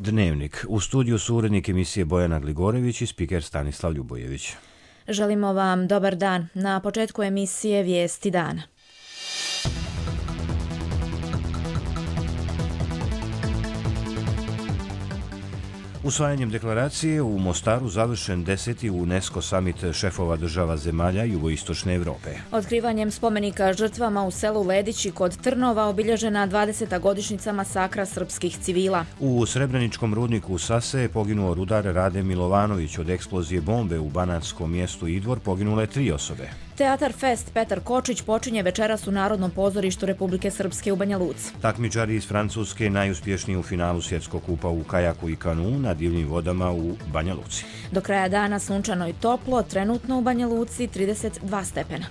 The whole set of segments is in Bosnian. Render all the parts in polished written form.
Dnevnik. U studiju su urednik emisije Bojana Gligorević i spiker Stanislav Ljubojević. Želimo vam dobar dan. Na početku emisije Vijesti dana. Usvajanjem deklaracije u Mostaru završen 10. UNESCO summit šefova država zemalja jugoistočne Evrope. Otkrivanjem spomenika žrtvama u selu Ledići kod Trnova obilježena 20. godišnjica masakra srpskih civila. U Srebreničkom rudniku Sase je poginuo rudar Rade Milovanović. Od eksplozije bombe u banatskom mjestu Idvor poginule 3 osobe. Teatar Fest Petar Kočić počinje večeras u Narodnom pozorištu Republike Srpske u Banja Luci. Takmičari iz Francuske najuspješniji u finalu svjetskog kupa u kajaku i kanu na divljim vodama u Banja Luci. Do kraja dana sunčano i toplo, trenutno u Banja Luci 32 stepena.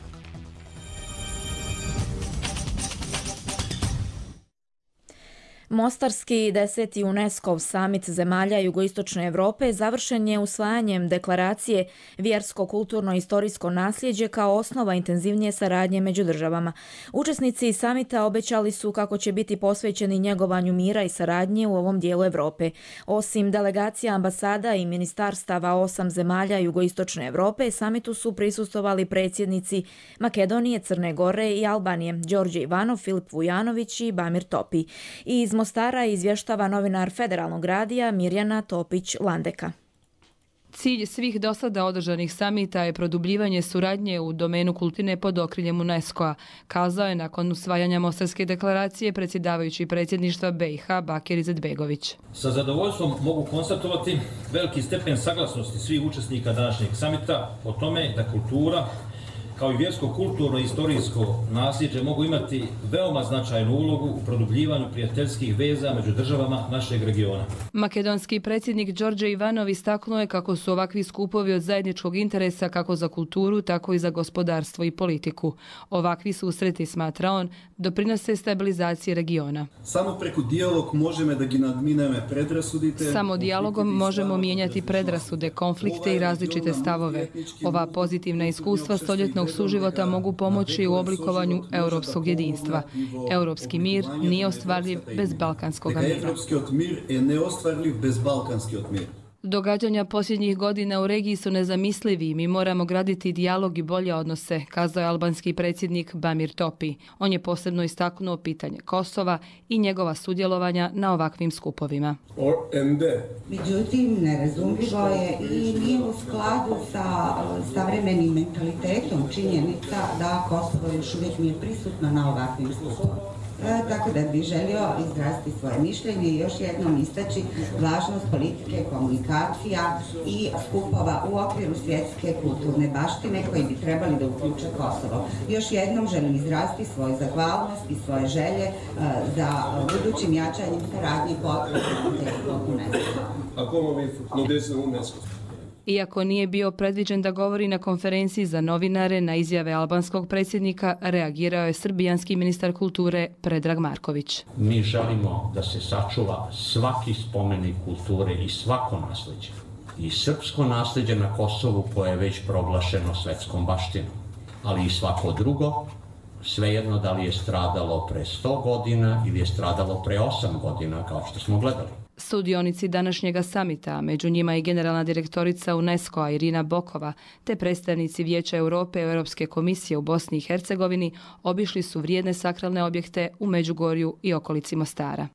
Mostarski 10. UNESCO summit zemalja jugoistočne Evrope završen je usvajanjem deklaracije vjersko-kulturno-istorijsko nasljeđe kao osnova intenzivnije saradnje među državama. Učesnici samita obećali su kako će biti posvećeni njegovanju mira i saradnje u ovom dijelu Evrope. Osim delegacija ambasada i ministarstava 8 zemalja jugoistočne Evrope, samitu su prisustvovali predsjednici Makedonije, Crne Gore i Albanije, Đorđe Ivanov, Filip Vujanović i Bamir Topi. Iz Mostara izvještava novinar Federalnog radija Mirjana Topić-Landeka. Cilj svih dosada održanih samita je produbljivanje suradnje u domenu kulture pod okriljem UNESCO-a, kazao je nakon usvajanja Mostarske deklaracije predsjedavajući predsjedništva BiH Bakir Izetbegović. Sa zadovoljstvom mogu konstatovati veliki stepen saglasnosti svih učesnika današnjeg samita o tome da kultura kao i vjersko-kulturno i istorijsko nasljeđe mogu imati veoma značajnu ulogu u produbljivanju prijateljskih veza među državama našeg regiona. Makedonski predsjednik Đorđe Ivanov istaknuo je kako su ovakvi skupovi od zajedničkog interesa kako za kulturu, tako i za gospodarstvo i politiku. Ovakvi susreti, smatra on, doprinose stabilizaciji regiona. Samo preko dijalog možemo da gi nadmineme predrasudite. Samo dijalogom možemo mijenjati predrasude, konflikte i različite stavove. Ova pozitivna iskustva stoljetnog suživota mogu pomoći u oblikovanju europskog jedinstva. Europski mir nije ostvarljiv bez balkanskog mira. Europski mir je neostvarljiv bez balkanski mir. Događanja posljednjih godina u regiji su nezamislivi i mi moramo graditi dijalog i bolje odnose, kazao je albanski predsjednik Bamir Topi. On je posebno istaknuo pitanje Kosova i njegova sudjelovanja na ovakvim skupovima. Međutim, nerazumljivo je i nije u skladu sa savremenim mentalitetom činjenica da Kosovo još uvijek nije prisutno na ovakvim skupovima. Tako da bih želio izraziti svoje mišljenje i još jednom istaći važnost politike, komunikacija i skupova u okviru svjetske kulturne baštine koji bi trebali da uključe Kosovo. Još jednom želim izraziti svoju zahvalnost i svoje želje za budućim jačanjem saradnje potrebnog UNESCO. Iako nije bio predviđen da govori na konferenciji za novinare na izjave albanskog predsjednika, reagirao je srbijanski ministar kulture Predrag Marković. Mi želimo da se sačuva svaki spomenik kulture i svako nasljeđe. I srpsko nasljeđe na Kosovu koje je već proglašeno svetskom baštinom, ali i svako drugo, svejedno da li je stradalo pre 100 godina ili je stradalo pre 8 godina, kao što smo gledali. Sudionici današnjega samita, među njima i generalna direktorica UNESCO-a Irina Bokova, te predstavnici Vijeća Europe i Europske komisije u Bosni i Hercegovini, obišli su vrijedne sakralne objekte u Međugorju i okolici Mostara.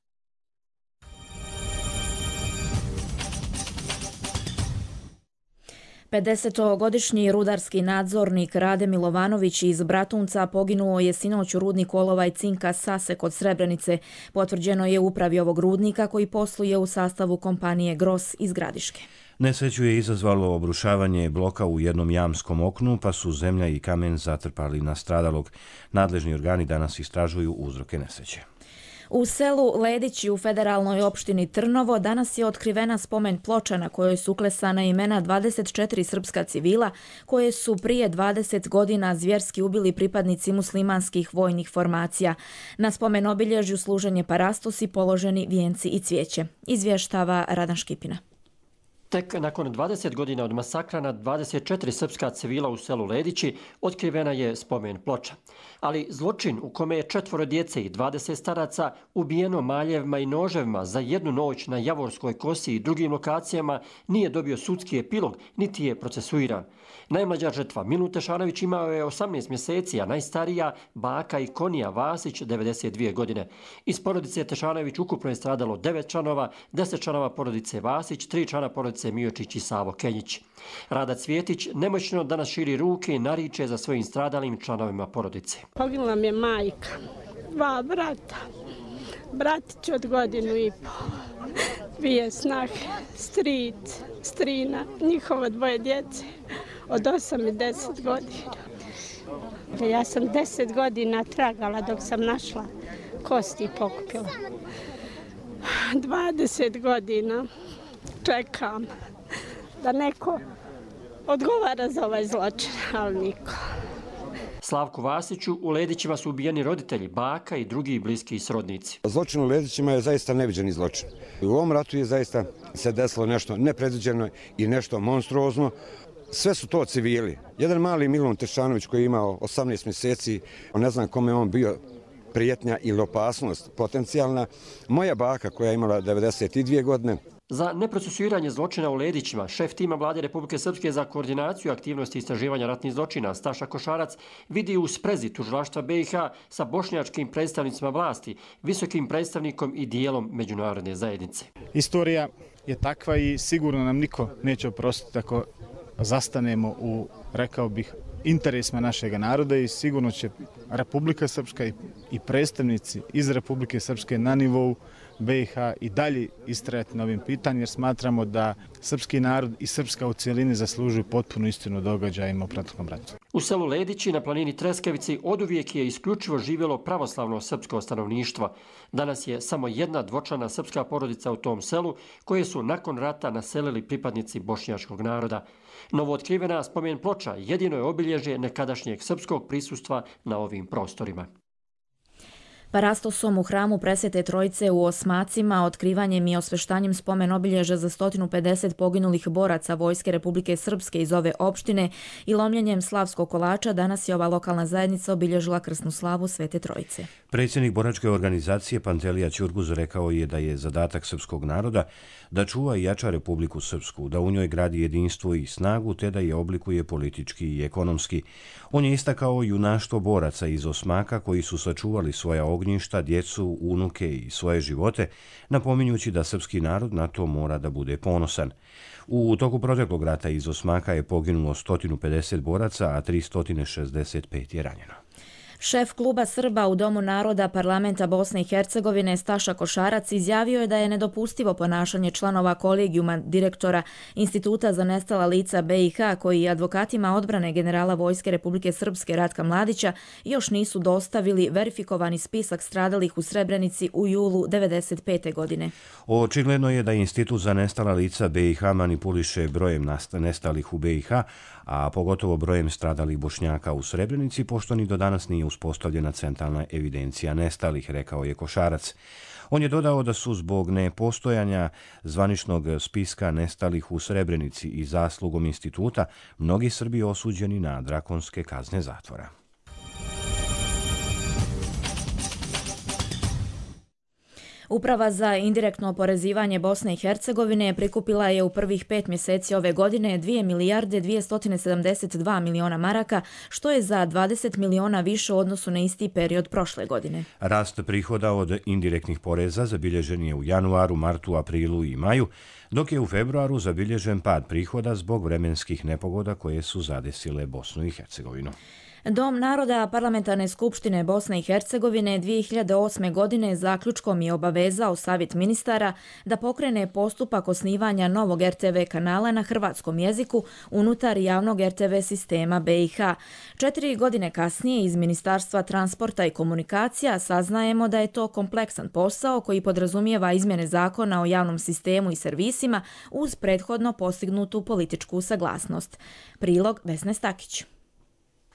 Pedesetogodišnji rudarski nadzornik Rade Milovanović iz Bratunca poginuo je sinoć u rudniku olova i cinka Sase kod Srebrenice. Potvrđeno je upravi ovog rudnika koji posluje u sastavu kompanije Gros iz Gradiške. Nesreću je izazvalo obrušavanje bloka u jednom jamskom oknu, pa su zemlja i kamen zatrpali nastradalog. Nadležni organi danas istražuju uzroke nesreće. U selu Ledići u federalnoj opštini Trnovo danas je otkrivena spomen ploča na kojoj su uklesana imena 24 srpska civila koje su prije 20 godina zvjerski ubili pripadnici muslimanskih vojnih formacija. Na spomen obilježju služen je parastos i položeni vijenci i cvijeće. Izvještava Radan Škipina. Tek nakon 20 godina od masakra na 24 srpska civila u selu Ledići otkrivena je spomen ploča. Ali zločin u kome je 4 djece i 20 staraca ubijeno maljevima i noževima za jednu noć na Javorskoj kosi i drugim lokacijama nije dobio sudski epilog, niti je procesuiran. Najmlađa žrtva Milu Tešanović imao je 18 mjeseci, a najstarija baka Ikonija Vasić 92 godine. Iz porodice Tešanović ukupno je stradalo 9 članova, 10 članova porodice Vasić, 3 člana porodice Miočić i Savo Kenjić. Rada Cvjetić nemoćno danas širi ruke i nariče za svojim stradalim članovima porodice. Poginula mi je majka, 2 brata, bratić od 1,5 godine, 2 snahe, stric, strina, njihova 2 djece od 8 i 10 godina. Ja sam 10 godina tragala dok sam našla kosti i pokupila. 20 godina čekam da neko odgovara za ovaj zločin, ali niko. Slavku Vasiću u Ledićima su ubijeni roditelji, baka i drugi bliski srodnici. Zločin u Ledićima je zaista neviđeni zločin. U ovom ratu je zaista se desilo nešto nepredviđeno i nešto monstruozno. Sve su to civili. Jedan mali Milun Tešanović koji je imao 18 mjeseci, ne znam kome on bio prijetnja ili opasnost potencijalna. Moja baka koja je imala 92 godine. Za neprocesuiranje zločina u Ledićima, šef tima Vlade Republike Srpske za koordinaciju aktivnosti istraživanja ratnih zločina Staša Košarac vidi u sprezi tužilaštva BiH sa bošnjačkim predstavnicima vlasti, visokim predstavnikom i dijelom međunarodne zajednice. Istorija je takva i sigurno nam niko neće oprostiti ako zastanemo u, rekao bih, interesima našeg naroda i sigurno će Republika Srpska i predstavnici iz Republike Srpske na nivou BiH i dalje istrajati na ovim pitanjima jer smatramo da srpski narod i Srpska u cijelini zaslužuju potpunu istinu o događajima u proteklom ratu. U selu Ledići na planini Treskavici oduvijek je isključivo živjelo pravoslavno srpsko stanovništvo. Danas je samo jedna dvočlana srpska porodica u tom selu koje su nakon rata naselili pripadnici bošnjačkog naroda. Novootkrivena spomen ploča jedino je obilježje nekadašnjeg srpskog prisustva na ovim prostorima. Parastosom u hramu Presvete Trojice u Osmacima, otkrivanjem i osveštanjem spomen obilježja za 150 poginulih boraca Vojske Republike Srpske iz ove opštine i lomljenjem slavskog kolača danas je ova lokalna zajednica obilježila krsnu slavu Svete Trojice. Predsjednik boračke organizacije Pantelija Ćurguz rekao je da je zadatak srpskog naroda da čuva i jača Republiku Srpsku, da u njoj gradi jedinstvo i snagu, te da je oblikuje politički i ekonomski. On je istakao junaštvo boraca iz Osmaka koji su sačuvali svoja ognjišta, djecu, unuke i svoje živote, napominjući da srpski narod na to mora da bude ponosan. U toku proteklog rata iz Osmaka je poginulo 150 boraca, a 365 je ranjeno. Šef kluba Srba u Domu naroda Parlamenta Bosne i Hercegovine Staša Košarac izjavio je da je nedopustivo ponašanje članova kolegijuma direktora Instituta za nestala lica BiH koji advokatima odbrane generala Vojske Republike Srpske Ratka Mladića još nisu dostavili verifikovani spisak stradalih u Srebrenici u julu 1995. godine. Očigledno je da Institut za nestala lica BiH manipuliše brojem nestalih u BiH, a pogotovo brojem stradalih Bošnjaka u Srebrenici, pošto ni do danas nije uspostavljena centralna evidencija nestalih, rekao je Košarac. On je dodao da su zbog nepostojanja zvaničnog spiska nestalih u Srebrenici i zaslugom instituta mnogi Srbi osuđeni na drakonske kazne zatvora. Uprava za indirektno oporezivanje Bosne i Hercegovine prikupila je u prvih 5 mjeseci ove godine 2 milijarde 272 miliona maraka, što je za 20 miliona više u odnosu na isti period prošle godine. Rast prihoda od indirektnih poreza zabilježen je u januaru, martu, aprilu i maju, dok je u februaru zabilježen pad prihoda zbog vremenskih nepogoda koje su zadesile Bosnu i Hercegovinu. Dom naroda Parlamentarne skupštine Bosne i Hercegovine 2008. godine zaključkom je obavezao Savjet ministara da pokrene postupak osnivanja novog RTV kanala na hrvatskom jeziku unutar javnog RTV sistema BiH. 4 godine kasnije iz Ministarstva transporta i komunikacija saznajemo da je to kompleksan posao koji podrazumijeva izmjene zakona o javnom sistemu i servisima uz prethodno postignutu političku saglasnost. Prilog Vesne Stakić.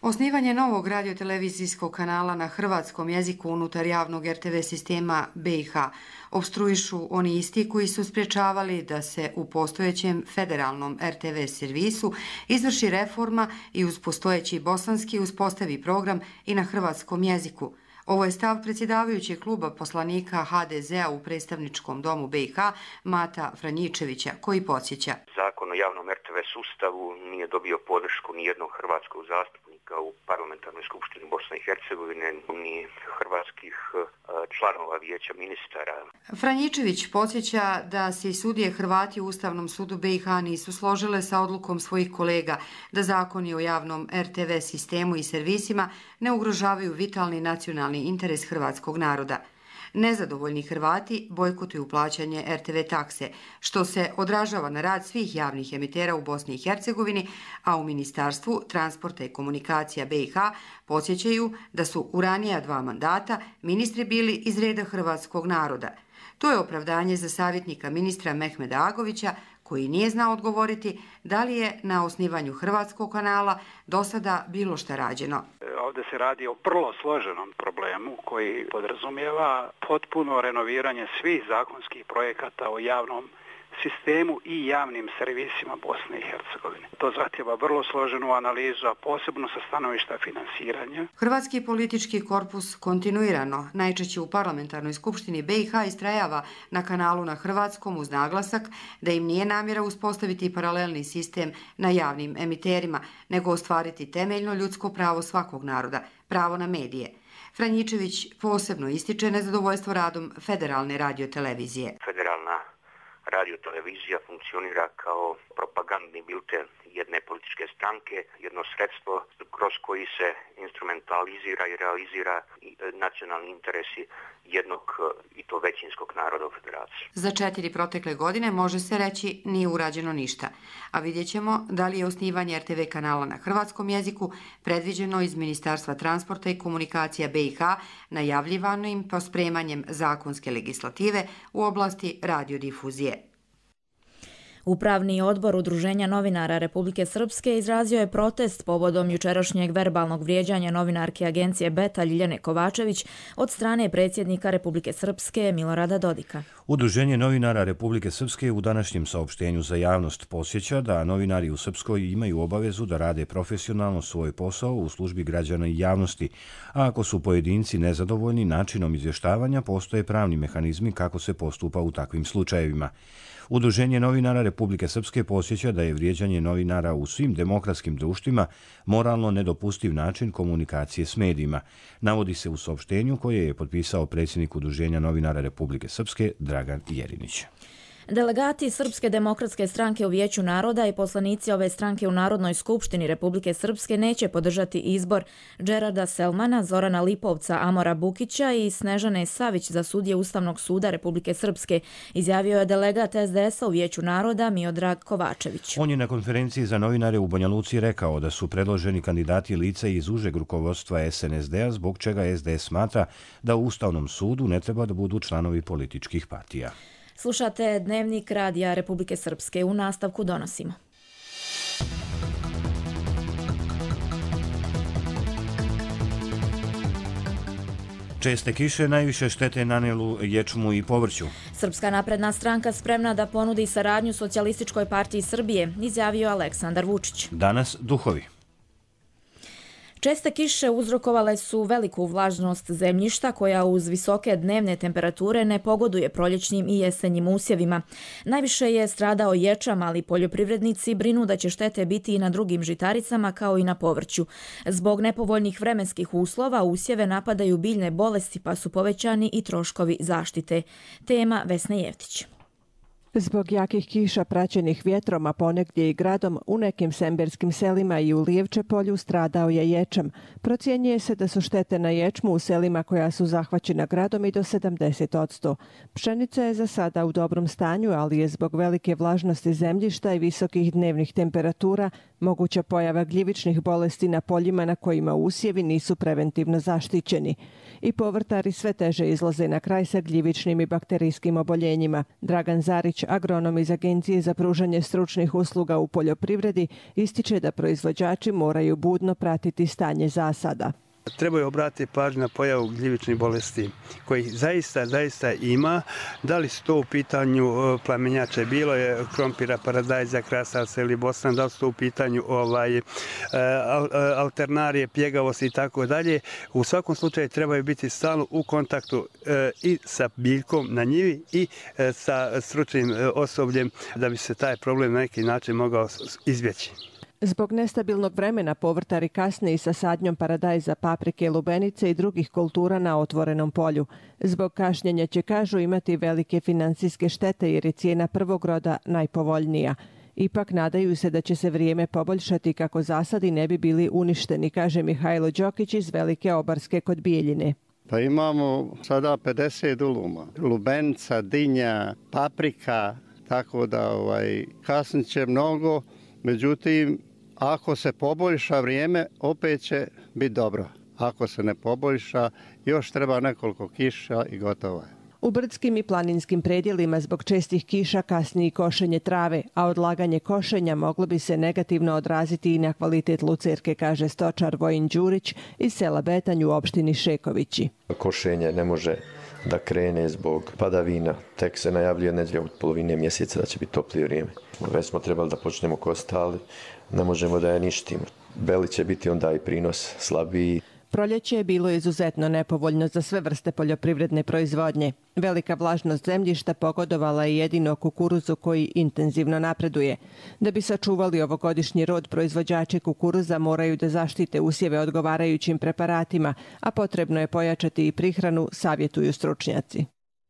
Osnivanje novog radiotelevizijskog kanala na hrvatskom jeziku unutar javnog RTV sistema BiH opstruišu oni isti koji su sprječavali da se u postojećem federalnom RTV servisu izvrši reforma i uz postojeći bosanski uspostavi program i na hrvatskom jeziku. Ovo je stav predsjedavajućeg kluba poslanika HDZ-a u predstavničkom domu BiH Mata Franjičevića, koji podsjeća. Zakon o javnom RTV sustavu nije dobio podršku ni jednog hrvatskog zastupnika u parlamentarnoj skupštini Bosne i Hercegovine, ni hrvatskih članova vijeća ministara. Franjičević podsjeća da se i sudije Hrvati u Ustavnom sudu BiH nisu složile sa odlukom svojih kolega da zakoni o javnom RTV sistemu i servisima ne ugrožavaju vitalni nacionalni interes hrvatskog naroda. Nezadovoljni Hrvati bojkotuju plaćanje RTV takse, što se odražava na rad svih javnih emitera u Bosni i Hercegovini, a u Ministarstvu transporta i komunikacija BiH podsjećaju da su u ranija 2 mandata ministri bili iz reda hrvatskog naroda. To je opravdanje za savjetnika ministra Mehmeda Agovića, koji nije znao odgovoriti da li je na osnivanju hrvatskog kanala do sada bilo šta rađeno. Ovdje se radi o vrlo složenom problemu koji podrazumijeva potpuno renoviranje svih zakonskih projekata o javnom sistemu i javnim servisima Bosne i Hercegovine. To zahtjeva vrlo složenu analizu, a posebno sa stanovišta finansiranja. Hrvatski politički korpus kontinuirano, najčešće u parlamentarnoj skupštini BiH, istrajava na kanalu na hrvatskom uz naglasak da im nije namjera uspostaviti paralelni sistem na javnim emiterima, nego ostvariti temeljno ljudsko pravo svakog naroda, pravo na medije. Franjičević posebno ističe nezadovoljstvo radom federalne radiotelevizije. Federalna radiotelevizija funkcionira kao propagandni bilten jedne političke stranke, jedno sredstvo kroz koji se instrumentalizira i realizira nacionalni interesi jednog i to većinskog naroda u federaciji. Za 4 protekle godine može se reći nije urađeno ništa, a vidjet ćemo da li je osnivanje RTV kanala na hrvatskom jeziku predviđeno iz Ministarstva transporta i komunikacija BiH najavljivanim pospremanjem zakonske legislative u oblasti radiodifuzije. Upravni odbor Udruženja novinara Republike Srpske izrazio je protest povodom jučerašnjeg verbalnog vrijeđanja novinarke agencije Beta Ljiljane Kovačević od strane predsjednika Republike Srpske Milorada Dodika. Udruženje novinara Republike Srpske u današnjem saopštenju za javnost podsjeća da novinari u Srpskoj imaju obavezu da rade profesionalno svoj posao u službi građana i javnosti, a ako su pojedinci nezadovoljni načinom izvještavanja, postoje pravni mehanizmi kako se postupa u takvim slučajevima. Udruženje novinara Republike Srpske podsjeća da je vrijeđanje novinara u svim demokratskim društvima moralno nedopustiv način komunikacije s medijima, navodi se u saopštenju koje je potpisao predsjednik Udruženja novinara Republike Srpske Dragan Jerinić. Delegati Srpske demokratske stranke u Vijeću naroda i poslanici ove stranke u Narodnoj skupštini Republike Srpske neće podržati izbor Džerarda Selmana, Zorana Lipovca, Amora Bukića i Snežane Savić za sudije Ustavnog suda Republike Srpske, izjavio je delegat SDS-a u Vijeću naroda Miodrag Kovačević. On je na konferenciji za novinare u Banja Luci rekao da su predloženi kandidati lica iz užeg rukovodstva SNSD-a, zbog čega SDS smatra da u Ustavnom sudu ne treba da budu članovi političkih partija. Slušate Dnevnik Radija Republike Srpske. U nastavku donosimo. Česte kiše najviše štete nanelu ječmu i povrću. Srpska napredna stranka spremna da ponudi saradnju Socijalističkoj partiji Srbije, izjavio Aleksandar Vučić. Danas duhovi. Česte kiše uzrokovale su veliku vlažnost zemljišta koja uz visoke dnevne temperature ne pogoduje proljećnim i jesenjim usjevima. Najviše je stradao ječam, ali poljoprivrednici brinu da će štete biti i na drugim žitaricama kao i na povrću. Zbog nepovoljnih vremenskih uslova usjeve napadaju biljne bolesti pa su povećani i troškovi zaštite. Tema Vesna Jevtić. Zbog jakih kiša praćenih vjetrom, a ponegdje i gradom, u nekim semberskim selima i u Lijevče polju stradao je ječam. Procjenjuje se da su štete na ječmu u selima koja su zahvaćena gradom i do 70%. Pšenica je za sada u dobrom stanju, ali je zbog velike vlažnosti zemljišta i visokih dnevnih temperatura moguća pojava gljivičnih bolesti na poljima na kojima usjevi nisu preventivno zaštićeni. I povrtari sve teže izlaze na kraj sa gljivičnim i bakterijskim oboljenjima. Dragan Zarić, Đurić, agronom iz Agencije za pružanje stručnih usluga u poljoprivredi, ističe da proizvođači moraju budno pratiti stanje zasada. Trebaju obratiti pažnju na pojavu gljivičnih bolesti kojih zaista ima. Da li su to u pitanju plamenjače, bilo je krompira, paradajza, krasavca ili bosna, da li su to u pitanju alternarije, pjegavosti i tako dalje. U svakom slučaju trebaju biti stalno u kontaktu i sa biljkom na njivi i sa stručnim osobljem da bi se taj problem na neki način mogao izbjeći. Zbog nestabilnog vremena povrtari kasne i sa sadnjom paradajza, paprike, lubenice i drugih kultura na otvorenom polju. Zbog kašnjenja će, kažu, imati velike financijske štete jer je cijena prvog roda najpovoljnija. Ipak nadaju se da će se vrijeme poboljšati kako zasadi ne bi bili uništeni, kaže Mihajlo Đokić iz Velike Obarske kod Bijeljine. Pa imamo sada 50 duluma, lubenica, dinja, paprika, tako da kasnit će mnogo, međutim, ako se poboljša vrijeme, opet će biti dobro. Ako se ne poboljša, još treba nekoliko kiša i gotovo je. U brdskim i planinskim predjelima zbog čestih kiša kasni i košenje trave, a odlaganje košenja moglo bi se negativno odraziti i na kvalitet lucerke, kaže stočar Vojin Đurić iz sela Betanj u opštini Šekovići. Košenje ne može da krene zbog padavina. Tek se najavljuje negdje od polovine mjeseca da će biti toplije vrijeme. Već smo trebali da počnemo kositi, ali ne možemo da je ništimo. Beli će biti onda i prinos slabiji. Proljeće je bilo izuzetno nepovoljno za sve vrste poljoprivredne proizvodnje. Velika vlažnost zemljišta pogodovala je jedino kukuruzu koji intenzivno napreduje. Da bi sačuvali ovogodišnji rod, proizvođači kukuruza moraju da zaštite usjeve odgovarajućim preparatima, a potrebno je pojačati i prihranu, savjetuju stručnjaci.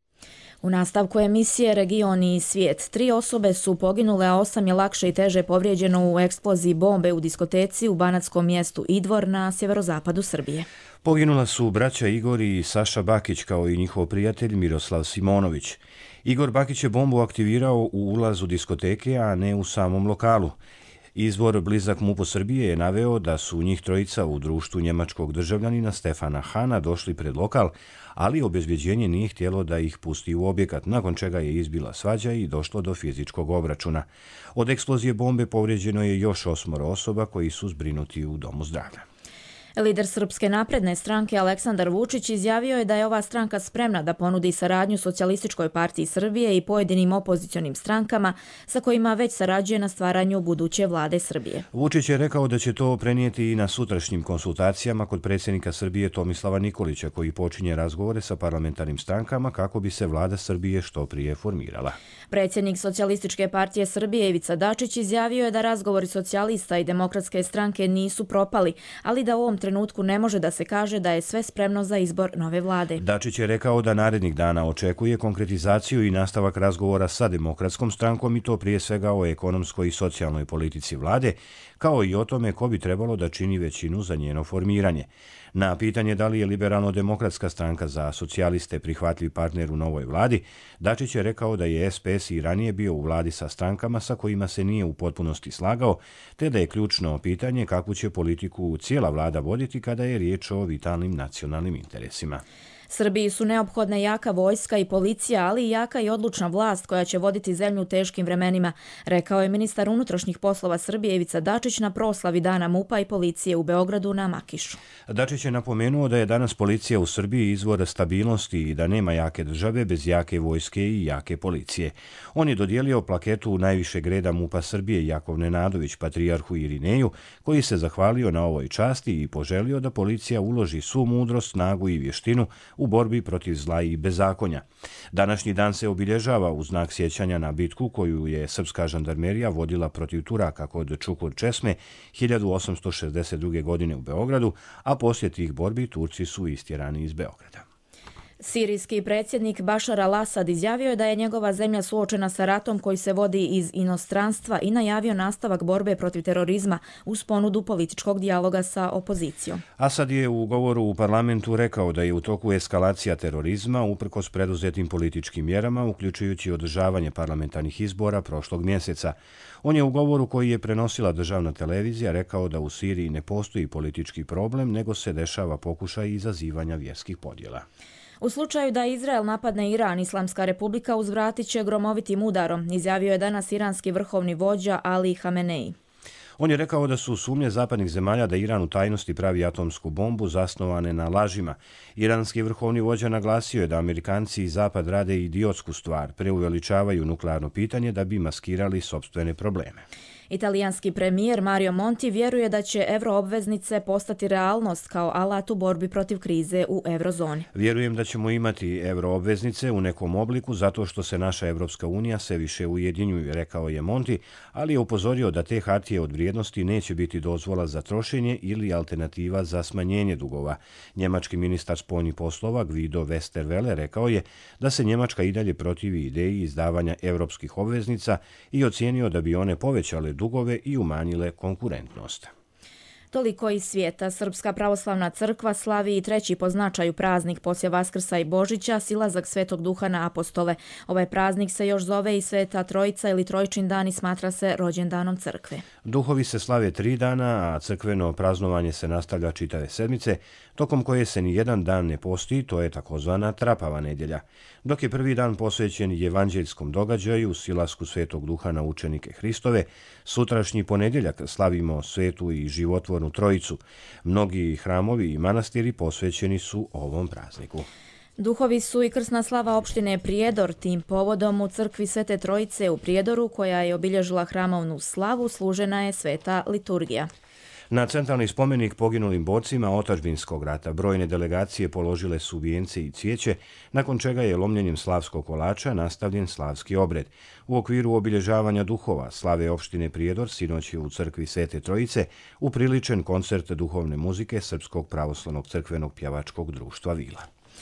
U nastavku emisije Regioni i svijet 3 osobe su poginule, a 8 je lakše i teže povrijeđeno u eksploziji bombe u diskoteci u banatskom mjestu Idvor na sjeverozapadu Srbije. Poginula su braća Igor i Saša Bakić kao i njihov prijatelj Miroslav Simonović. Igor Bakić je bombu aktivirao u ulazu diskoteke, a ne u samom lokalu. Izvor blizak MUP-u Srbije je naveo da su njih trojica u društvu njemačkog državljanina Stefana Hana došli pred lokal, ali obezbeđenje nije htjelo da ih pusti u objekat, nakon čega je izbila svađa i došlo do fizičkog obračuna. Od eksplozije bombe povrijeđeno je još 8 osoba koji su zbrinuti u domu zdravlja. Lider Srpske napredne stranke Aleksandar Vučić izjavio je da je ova stranka spremna da ponudi saradnju Socijalističkoj partiji Srbije i pojedinim opozicionim strankama sa kojima već sarađuje na stvaranju buduće vlade Srbije. Vučić je rekao da će to prenijeti i na sutrašnjim konsultacijama kod predsjednika Srbije Tomislava Nikolića, koji počinje razgovore sa parlamentarnim strankama kako bi se vlada Srbije što prije formirala. Predsjednik Socijalističke partije Srbije Ivica Dačić izjavio je da razgovori socijalista i demokratske stranke nisu propali, ali da u ovom trenutku ne može da se kaže da je sve spremno za izbor nove vlade. Dačić je rekao da narednih dana očekuje konkretizaciju i nastavak razgovora sa demokratskom strankom i to prije svega o ekonomskoj i socijalnoj politici vlade, kao i o tome ko bi trebalo da čini većinu za njeno formiranje. Na pitanje da li je Liberalno-demokratska stranka za socijaliste prihvatljiv partner u novoj vladi, Dačić je rekao da je SPS i ranije bio u vladi sa strankama sa kojima se nije u potpunosti slagao, te da je ključno pitanje kakvu će politiku cijela vlada voditi kada je riječ o vitalnim nacionalnim interesima. Srbiji su neophodna jaka vojska i policija, ali i jaka i odlučna vlast koja će voditi zemlju u teškim vremenima, rekao je ministar unutrašnjih poslova Srbije Ivica Dačić na proslavi Dana MUP-a i policije u Beogradu na Makišu. Dačić je napomenuo da je danas policija u Srbiji izvor stabilnosti i da nema jake države bez jake vojske i jake policije. On je dodijelio plaketu najvišeg reda MUP-a Srbije Jakov Nenadović patrijarhu Irineju, koji se zahvalio na ovoj časti i poželio da policija uloži svu mudrost, snagu i vještinu u borbi protiv zla i bezakonja. Današnji dan se obilježava u znak sjećanja na bitku koju je srpska žandarmerija vodila protiv Turaka kod Čukur Česme 1862. godine u Beogradu, a poslije tih borbi Turci su istjerani iz Beograda. Sirijski predsjednik Bašar al-Asad izjavio je da je njegova zemlja suočena sa ratom koji se vodi iz inostranstva i najavio nastavak borbe protiv terorizma uz ponudu političkog dijaloga sa opozicijom. Asad je u govoru u parlamentu rekao da je u toku eskalacija terorizma uprkos preduzetim političkim mjerama, uključujući održavanje parlamentarnih izbora prošlog mjeseca. On je u govoru koji je prenosila državna televizija rekao da u Siriji ne postoji politički problem, nego se dešava pokušaj izazivanja vjerskih podjela. U slučaju da Izrael napadne Iran, Islamska republika uzvratit će gromovitim udarom, izjavio je danas iranski vrhovni vođa Ali Hamenei. On je rekao da su sumnje zapadnih zemalja da Iran u tajnosti pravi atomsku bombu zasnovane na lažima. Iranski vrhovni vođa naglasio je da Amerikanci i Zapad rade idiotsku stvar, preuveličavaju nuklearno pitanje da bi maskirali sopstvene probleme. Italijanski premijer Mario Monti vjeruje da će euroobveznice postati realnost kao alat u borbi protiv krize u eurozoni. Vjerujem da ćemo imati euroobveznice u nekom obliku zato što se naša Evropska unija sve više ujedinjuje, rekao je Monti, ali je upozorio da te hartije od vrijednosti neće biti dozvola za trošenje ili alternativa za smanjenje dugova. Njemački ministar spoljnih poslova Guido Westerwelle rekao je da se Njemačka i dalje protivi ideji izdavanja europskih obveznica i ocijenio da bi one povećale dugove i umanjile konkurentnost. Toliko iz svijeta. Srpska pravoslavna crkva slavi i treći po značaju praznik poslije Vaskrsa i Božića, silazak Svetog Duha na apostole. Ovaj praznik se još zove i Sveta Trojica ili Trojčin dan i smatra se rođendanom crkve. Duhovi se slave 3 dana, a crkveno praznovanje se nastavlja čitave sedmice, tokom koje se ni jedan dan ne posti, to je takozvana Trapava nedjelja. Dok je prvi dan posvećen evanđeljskom događaju, silasku Svetog Duha na učenike Hristove, sutrašnji ponedjeljak slavimo Svetu i životvornu Trojicu. Mnogi hramovi i manastiri posvećeni su ovom prazniku. Duhovi su i krsna slava opštine Prijedor. Tim povodom u crkvi Svete Trojice u Prijedoru, koja je obilježila hramovnu slavu, služena je sveta liturgija. Na centralni spomenik poginulim borcima otadžbinskog rata brojne delegacije položile su vijence i cvijeće, nakon čega je lomljenjem slavskog kolača nastavljen slavski obred. U okviru obilježavanja duhova slave opštine Prijedor sinoć je u crkvi Svete Trojice upriličen koncert duhovne muzike Srpskog pravoslavnog crkvenog pjevačkog društva Vila.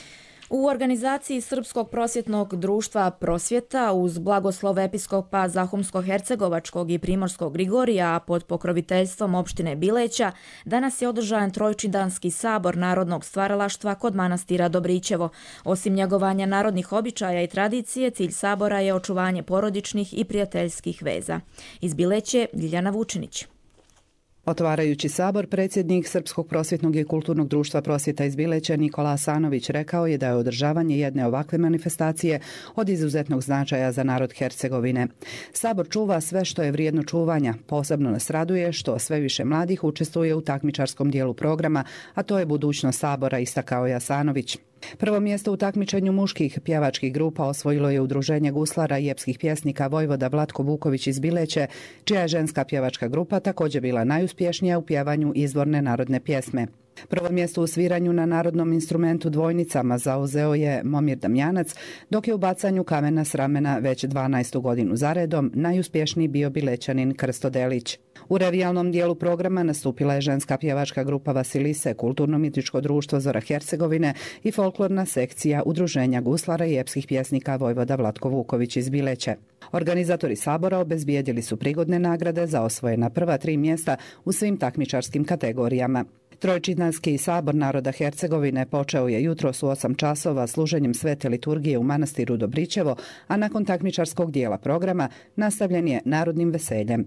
U organizaciji Srpskog prosvjetnog društva Prosvjeta uz blagoslov episkopa Zahumsko-hercegovačkog i Primorskog Grigorija, a pod pokroviteljstvom opštine Bileća, danas je održan trojčidanski sabor narodnog stvaralaštva kod manastira Dobrićevo. Osim njegovanja narodnih običaja i tradicije, cilj sabora je očuvanje porodičnih i prijateljskih veza. Iz Bileće, Ljiljana Vučinić. Otvarajući sabor, predsjednik Srpskog prosvjetnog i kulturnog društva Prosvjeta iz Bileća Nikola Asanović rekao je da je održavanje jedne ovakve manifestacije od izuzetnog značaja za narod Hercegovine. Sabor čuva sve što je vrijedno čuvanja. Posebno nas raduje što sve više mladih učestvuje u takmičarskom dijelu programa, a to je budućnost sabora, istakao je Asanović. Prvo mjesto u takmičenju muških pjevačkih grupa osvojilo je Udruženje guslara i epskih pjesnika Vojvoda Vlatko Vuković iz Bileće, čija je ženska pjevačka grupa također bila najuspješnija u pjevanju izvorne narodne pjesme. Prvo mjesto u sviranju na narodnom instrumentu dvojnicama zauzeo je Momir Damjanac, dok je u bacanju kamena s ramena već 12. godinu zaredom najuspješniji bio Bilećanin Krsto Delić. U revijalnom dijelu programa nastupila je ženska pjevačka grupa Vasilise, kulturno-umjetničko društvo Zora Hercegovine i folklorna sekcija Udruženja guslara i epskih pjesnika Vojvoda Vlatko Vuković iz Bileće. Organizatori sabora obezbijedili su prigodne nagrade za osvojena prva 3 mjesta u svim takmičarskim kategorijama. Trojčidanski sabor naroda Hercegovine počeo je jutros u 8 časova služenjem svete liturgije u manastiru Dobrićevo, a nakon takmičarskog dijela programa nastavljen je narodnim veseljem.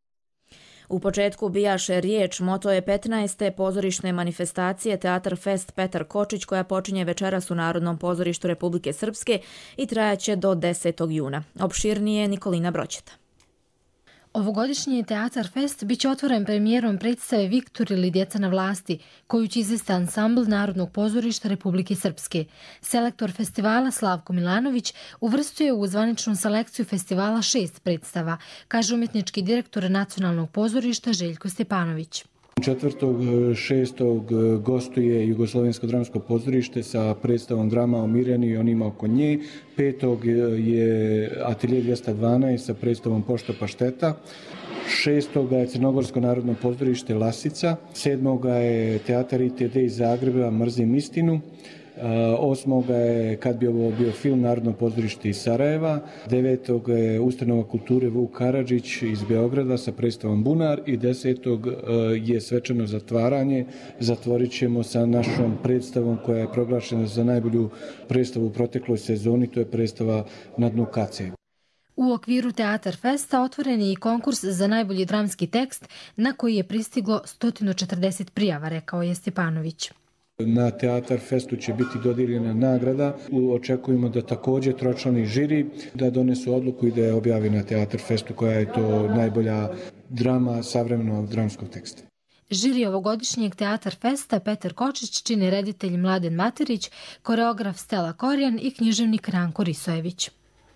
U početku bijaše riječ moto je 15. pozorišne manifestacije Teatar Fest Petar Kočić, koja počinje večeras u Narodnom pozorištu Republike Srpske i trajaće do 10. juna. Opširnije Nikolina Broćeta. Ovogodišnji Teatar Fest biće otvoren premijerom predstave Viktor ili Djeca na vlasti, koju će izvesti ansambl Narodnog pozorišta Republike Srpske. Selektor festivala Slavko Milanović uvrstuje u zvaničnu selekciju festivala 6 predstava, kaže umjetnički direktor Nacionalnog pozorišta Željko Stepanović. 4.6. gostuje Jugoslovensko dramsko pozorište sa predstavom Drama o Mirjani i onima oko nje. 5. je Atelje 212 sa predstavom Pošto pašteta. 6. je Crnogorsko narodno pozorište Lasica. 7. je Teatar ITD iz Zagreba Mrzim istinu. 8. je Kad bi ovo bio film Narodno pozorište iz Sarajeva. 9. je Ustanova kulture Vuk Karadžić iz Beograda sa predstavom Bunar i 10. je svečano zatvaranje. Zatvorit ćemo sa našom predstavom koja je proglašena za najbolju predstavu u protekloj sezoni, to je predstava Na dnu kace. U okviru Teatar Festa otvoren je i konkurs za najbolji dramski tekst na koji je pristiglo 140 prijava, rekao je Stepanović. Na Teatar Festu će biti dodijeljena nagrada. Očekujemo da također tročlani žiri da donesu odluku i da je objavi na Teatar Festu koja je to najbolja drama savremenog dramskog teksta. Žiri ovogodišnjeg Teatar Festa Petar Kočić čine reditelj Mladen Materić, koreograf Stela Korjan i književnik Ranko Risojević.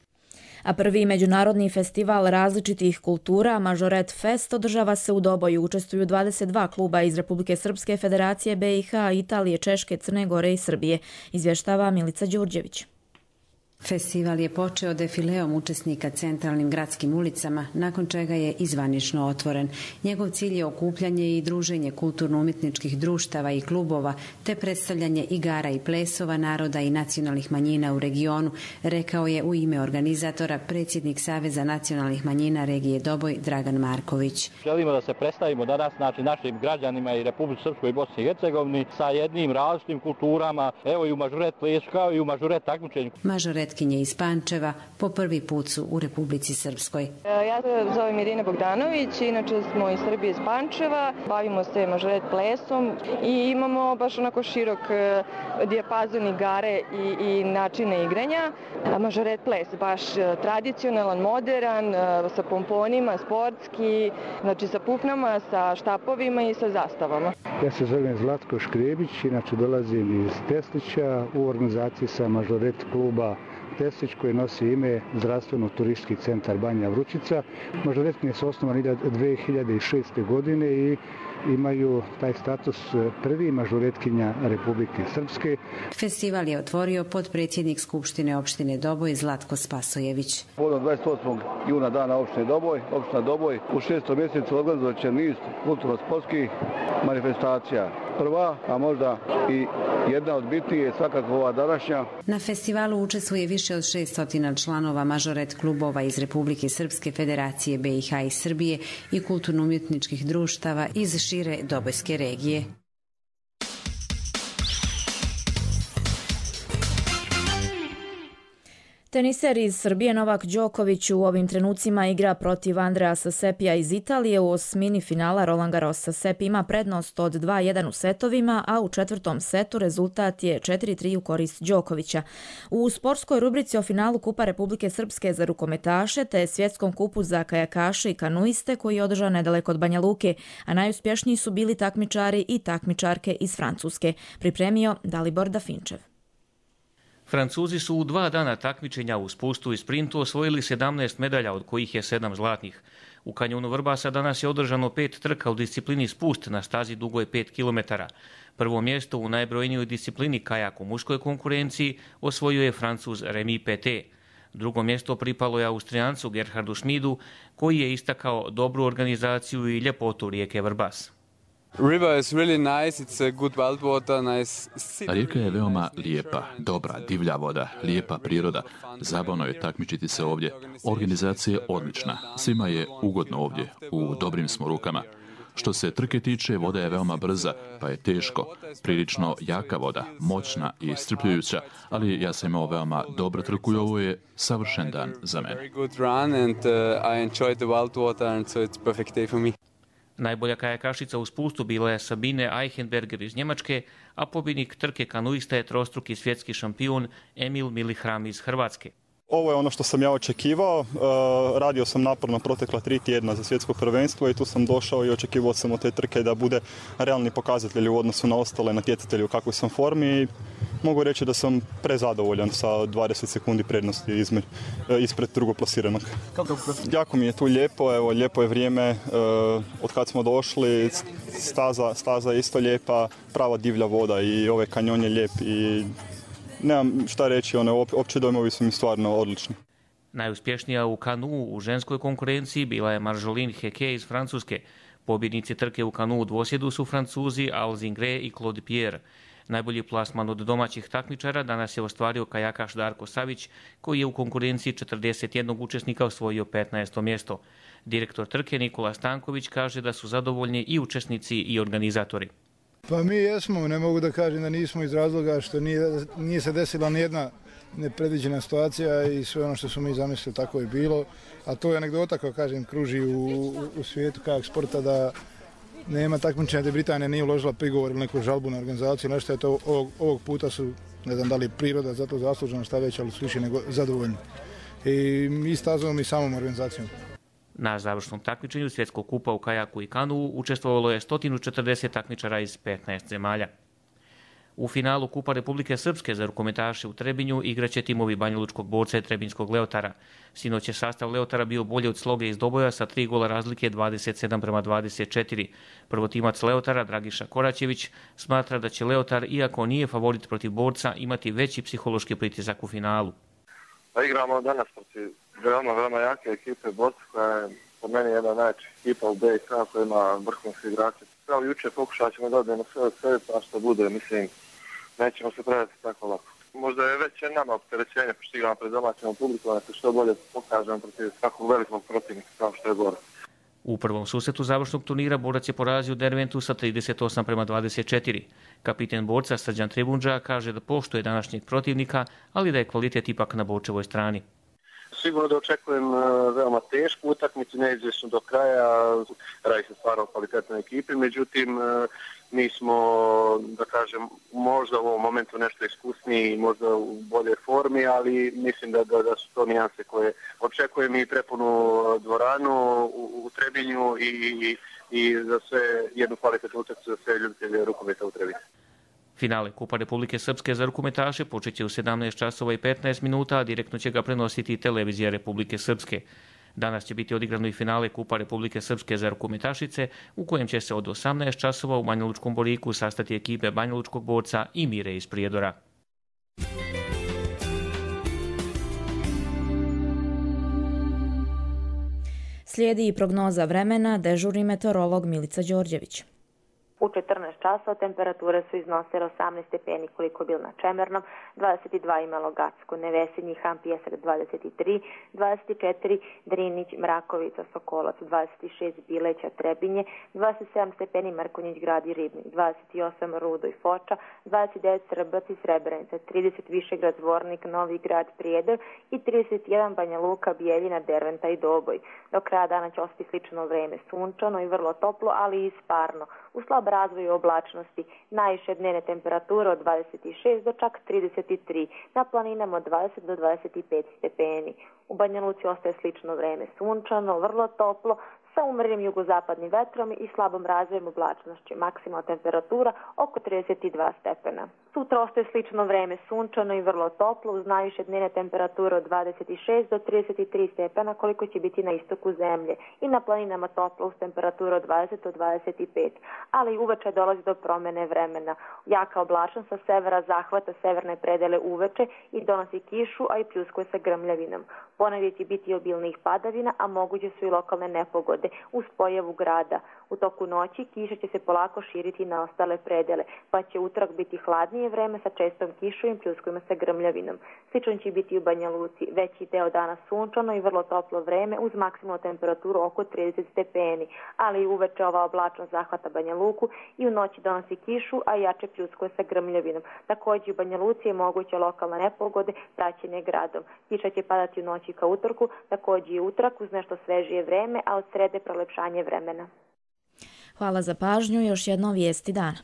A prvi međunarodni festival različitih kultura Mažoret Fest održava se u Doboju. Učestvuju 22 kluba iz Republike Srpske, Federacije BiH, Italije, Češke, Crne Gore i Srbije, izvještava Milica Đurđević. Festival je počeo defileom učesnika centralnim gradskim ulicama, nakon čega je izvanično otvoren. Njegov cilj je okupljanje i druženje kulturno-umjetničkih društava i klubova, te predstavljanje igara i plesova naroda i nacionalnih manjina u regionu, rekao je u ime organizatora predsjednik Saveza nacionalnih manjina regije Doboj Dragan Marković. Želimo da se predstavimo danas našim građanima i Republici Srpskoj i Bosni i Hercegovini sa jednim različitim kulturama, evo i u mažoret plesu kao i u mažoret takmičenju. Mažoretkinje iz Pančeva po prvi put su u Republici Srpskoj. Ja se zovem Irina Bogdanović, inače smo iz Srbije iz Pančeva, bavimo se mažoret plesom i imamo baš onako širok dijapazon igare i načine igranja. Mažoret ples baš tradicionalan, modern, sa pomponima, sportski, znači sa pufnama, sa štapovima i sa zastavama. Ja se zovem Zlatko Škrebić, inače dolazim iz Teslića u organizaciji sa mažoret kluba Teslić koji nosi ime Zdravstveno-turistički centar Banja Vrućica. Mažoretkinje su osnovani 2006. godine i imaju taj status prvi mažoretkinja Republike Srpske. Festival je otvorio potpredsjednik Skupštine opštine Doboj Zlatko Spasojević. Povodom 28. juna dana opštine Doboj, opština Doboj u 6. mjesecu organizovat će niz kulturno-sportskih manifestacija. Prva, a možda i jedna od bitnije je svakako ova današnja. Na festivalu učestvuje više od 600 članova mažoret klubova iz Republike Srpske, Federacije BiH i Srbije i kulturno-umjetničkih društava iz šire Dobojske regije. Teniser iz Srbije Novak Đoković u ovim trenucima igra protiv Andreasa Sepija iz Italije u osmini finala Roland Garrosa. Sepi ima prednost od 2:1 u setovima, a u četvrtom setu rezultat je 4:3 u korist Đokovića. U sportskoj rubrici o finalu Kupa Republike Srpske za rukometaše te svjetskom kupu za kajakaše i kanuiste koji je održan nedaleko od Banja Luke, a najuspješniji su bili takmičari i takmičarke iz Francuske. Pripremio Dalibor Dafinčev. Francuzi su u 2 dana takmičenja u spustu i sprintu osvojili 17 medalja, od kojih je 7 zlatnih. U kanjonu Vrbasa danas je održano 5 trka u disciplini spust na stazi dugoj 5 km. Prvo mjesto u najbrojnijoj disciplini kajak u muškoj konkurenciji osvojio je Francuz Remy Pété. Drugo mjesto pripalo je Austrijancu Gerhardu Schmidu, koji je istakao dobru organizaciju i ljepotu rijeke Vrbas. Rijeka je veoma lijepa, dobra, divlja voda, lijepa priroda. Zabavno je takmičiti se ovdje. Organizacija je odlična. Svima je ugodno ovdje. U dobrim smo rukama. Što se trke tiče, voda je veoma brza, pa je teško. Prilično jaka voda, moćna i strpljujuća, ali ja sam imao veoma dobru trku i ovo je savršen dan za mene. Najbolja kajakašica u spustu bila je Sabine Eichenberger iz Njemačke, a pobjednik trke kanuista je trostruki svjetski šampion Emil Milihram iz Hrvatske. Ovo je ono što sam ja očekivao. Radio sam naporno protekla 3 tjedna za svjetsko prvenstvo i tu sam došao i očekivao sam od te trke da bude realni pokazatelj u odnosu na ostale natjecatelje u kakvoj sam formi i mogu reći da sam prezadovoljan sa 20 sekundi prednosti ispred drugoplasiranog. Jako mi je tu lijepo, evo, lijepo je vrijeme od kad smo došli, staza je isto lijepa, prava divlja voda i ovaj kanjon je lijep i nemam šta reći, opće dojmovi su mi stvarno odlični. Najuspješnija u kanuu u ženskoj konkurenciji bila je Marjolaine Heke iz Francuske. Pobjednici trke u kanuu u dvosjedu su Francuzi Alze Ingres i Claude Pierre. Najbolji plasman od domaćih takmičara danas je ostvario kajakaš Darko Savić, koji je u konkurenciji 41 učesnika osvojio 15. mjesto. Direktor trke Nikola Stanković kaže da su zadovoljni i učesnici i organizatori. Pa mi jesmo, ne mogu da kažem da nismo iz razloga što nije se desila nijedna nepredviđena situacija i sve ono što smo mi zamislili tako je bilo. A to je anegdota koja, kažem, kruži u svijetu kajak sporta da nema takmičenja da Britanija nije uložila prigovor ili neku žalbu na organizaciju, nešto je to ovog puta su, ne znam da li je priroda za to zaslužena, šta već, ali su više nego zadovoljni. I stazom i samom organizacijom. Na završnom takmičenju Svjetskog kupa u kajaku i kanuu učestvovalo je 140 takmičara iz 15 zemalja. U finalu Kupa Republike Srpske za rukometaše u Trebinju igraće timovi banjalučkog borca i trebinjskog Leotara. Sinoć je sastav Leotara bio bolje od Sloge iz Doboja sa 3 gola razlike 27-24. Prvotimac Leotara, Dragiša Koraćević, smatra da će Leotar, iako nije favorit protiv borca, imati veći psihološki pritisak u finalu. Igramo danas protiv veoma jake ekipe borca, koja je po meni jedna najjačih ekipa u BiH koja ima vrhunske igrače. Kao juče pokušat ćemo da odemo sve od sebe, pa što bude, mislim, nećemo se predati tako lako. Možda je već nama opterećenje, pošto igramo pred domaćom publikom, da se što bolje pokažemo protiv svakog velikog protivnika kao što je borac. U prvom susretu završnog turnira borac je porazio Derventu sa 38-24. Kapiten borca Srđan Tribundža kaže da poštuje današnjeg protivnika, ali da je kvalitet ipak na borčevoj strani. Sigurno da očekujem veoma tešku utakmicu, neizvjesnu do kraja, radi se stvarno o kvalitetnoj ekipi, međutim mi smo, da kažem, možda u ovom momentu nešto iskusniji, možda u boljoj formi, ali mislim da su to nijanse koje očekujem i prepunu dvoranu u Trebinju i za sve jednu kvalitetnu utakmicu za sve ljubitelje rukometa u Trebinju. Finale Kupa Republike Srpske za rukometaše počeće u 17 časova i 15 minuta, a direktno će ga prenositi televizija Republike Srpske. Danas će biti odigrano i finale Kupa Republike Srpske za rukometašice, u kojem će se od 18 časova u Banjalučkom Boriku sastati ekipe Banjalučkog borca i Mire iz Prijedora. Slijedi i prognoza vremena, dežurni meteorolog Milica Đorđević. U 14 časova temperature su iznosile 18 stepeni koliko bil na Čemernom, 22 imalo Gacko, Nevesinji, Han Pjesak 23, 24 Drinić, Mrakovica, Sokolac, 26 Bileća, Trebinje, 27 stepeni Mrkonjić, Grad i Ribnik, 28 Rudo i Foča, 29 Srbac i Srebrenica, 30 Višegrad, Zvornik, Novi Grad, Prijedor i 31 Banja Luka, Bijeljina, Derventa i Doboj. Do kraja dana će ostati slično vreme, sunčano i vrlo toplo, ali i sparno. U slab razvoju oblačnosti, najviše dnevne temperature od 26 do čak 33, na planinama od 20 do 25 stepeni. U Banja Luci ostaje slično vreme, sunčano, vrlo toplo, sa umerenim jugozapadnim vetrom i slabom razvojem oblačnošću. Maksimalna temperatura oko 32 stepena. Sutra ostaje slično vreme, sunčano i vrlo toplo, uz najviše dnevne temperature od 26 do 33 stepena koliko će biti na istoku zemlje i na planinama toplo uz temperaturu od 20 do 25. Ali uveče dolazi do promene vremena. Jaka oblačnost sa severa zahvata severne predele uveče i donosi kišu, a i pljuskuje sa grmljavinom. Ponegdje će biti obilnih padavina, a moguće su i lokalne nepogode uz pojavu grada. U toku noći kiša će se polako širiti na ostale predele, pa će utorak biti hladnije vreme sa čestom kišom i pljuskujima sa grmljavinom. Slično će biti u Banja Luci, veći deo dana sunčano i vrlo toplo vreme uz maksimalnu temperaturu oko 30 stepeni, ali i uveče ova oblačnost zahvata Banja Luku i u noći donosi kišu, a jače pljuskuje sa grmljavinom. Također u Banja Luci je moguće lokalne nepogode praćene gradom. Kiša će padati u noći ka utorku, također i utorak uz nešto svežije vreme, a od srede prolepšanje vremena. Hvala za pažnju, još jedno vijesti dana.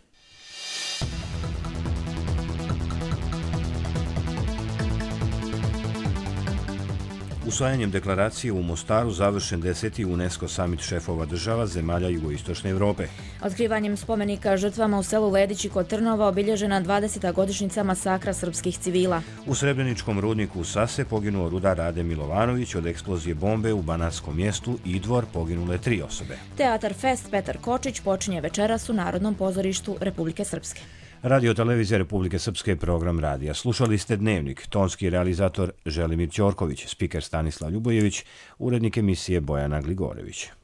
Usvajanjem deklaracije u Mostaru završen 10. UNESCO samit šefova država zemalja jugoistočne Evrope. Otkrivanjem spomenika žrtvama u selu Ledići kod Trnova obilježena 20. godišnjica masakra srpskih civila. U Srebreničkom rudniku Sase poginuo rudar Rade Milovanović od eksplozije bombe u banatskom mjestu Idvor, poginule 3 osobe. Teatar Fest Petar Kočić počinje večeras u Narodnom pozorištu Republike Srpske. Radio televizija Republike Srpske, program radija. Slušali ste Dnevnik, tonski realizator Želimir Ćorković, spiker Stanislav Ljubojević, urednik emisije Bojana Gligorević.